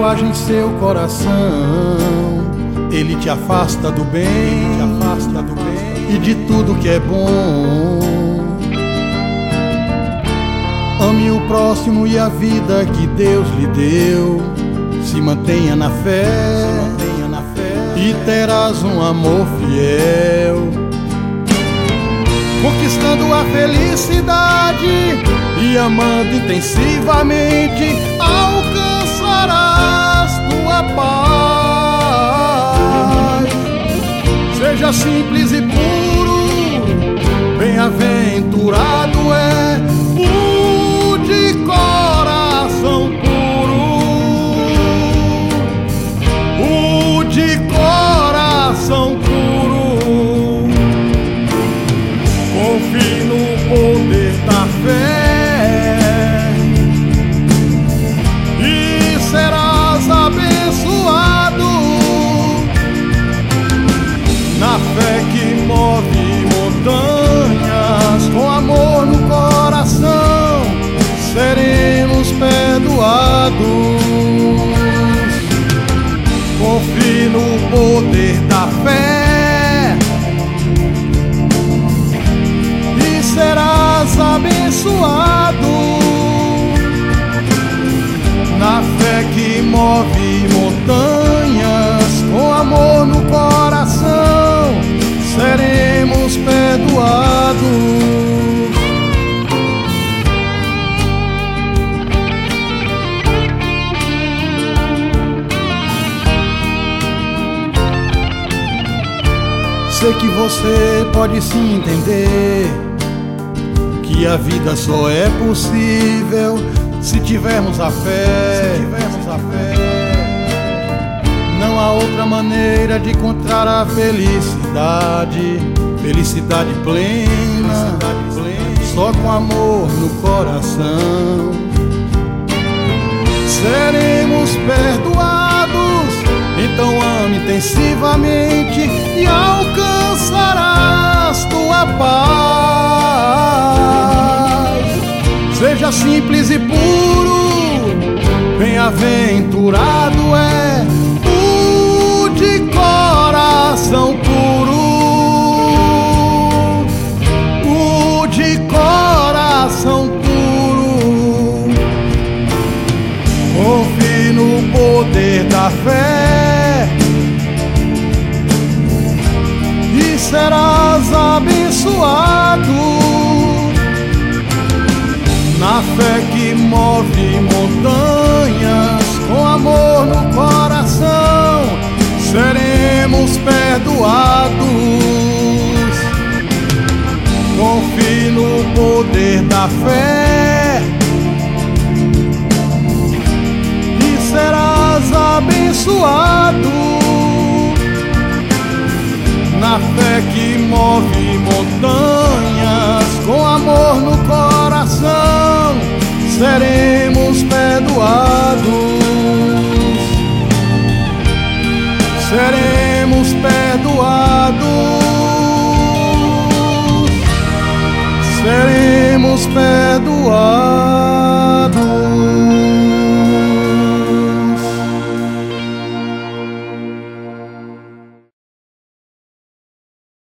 tatuagem em seu coração, ele te afasta do bem, e de tudo que é bom. Ame o próximo e a vida que Deus lhe deu. Se mantenha na fé, e terás um amor fiel, conquistando a felicidade e amando intensivamente, alcançarás tua paz. Seja simples e puro, bem-aventurado é o de coração puro, o de coração puro. Confie no poder da fé e serás abençoado, na fé que move montanhas, com amor no coração seremos perdoados. Confie no poder da fé e serás abençoado, na fé que move montanhas, com amor no coração seremos perdoados. Sei que você pode se entender que a vida só é possível se tivermos a fé. Não há outra maneira de encontrar a felicidade plena, só com amor no coração. Seremos perdoados, então ame intensivamente e alcançarás tua paz. Seja simples e puro, bem-aventurado é o de coração puro, o de coração puro. Confie no poder da fé e serás abençoado, na fé que move montanhas, com amor no coração seremos perdoados. Confie no poder da fé e serás abençoado, na fé que move montanhas, com amor no coração seremos perdoados. Seremos perdoados, seremos perdoados.